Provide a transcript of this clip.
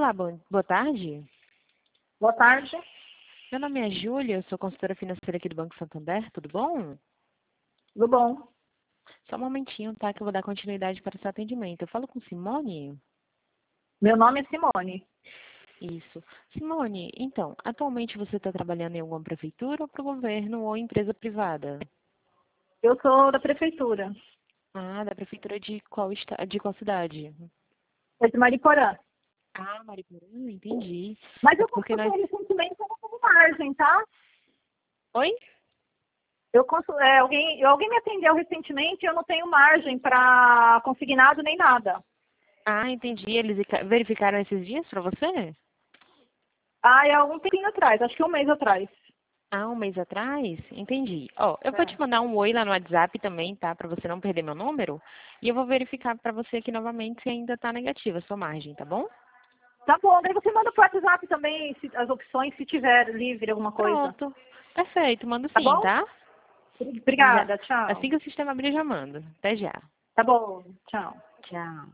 Olá, boa tarde. Boa tarde. Meu nome é Júlia, eu sou consultora financeira aqui do Banco Santander, tudo bom? Tudo bom? Só um momentinho, tá? Que eu vou dar continuidade para o seu atendimento. Eu falo com Simone? Meu nome é Simone. Isso. Simone, então, atualmente você está trabalhando em alguma prefeitura ou para o governo ou empresa privada? Eu sou da prefeitura. Ah, da prefeitura de de qual cidade? É de Mariporã. Ah, Mariporã, entendi. Mas É eu porque nós... consultei recentemente, eu não tenho margem, tá? Oi? Alguém me atendeu recentemente, eu não tenho margem para consignado nem nada. Ah, entendi. Eles verificaram esses dias para você? Ah, é algum tempinho atrás, acho que um mês atrás. Ah, um mês atrás? Entendi. Ó, eu vou É. te mandar um oi lá no WhatsApp também, tá? Pra você não perder meu número. E eu vou verificar pra você aqui novamente se ainda tá negativa a sua margem, tá bom? Tá bom, daí você manda pro WhatsApp também as opções, se tiver livre alguma coisa. Pronto. Perfeito, mando Tá sim, bom? tá? Já. Obrigada, tchau. Assim que o sistema abrir, eu já mando. Até já. Tá bom, tchau. Tchau.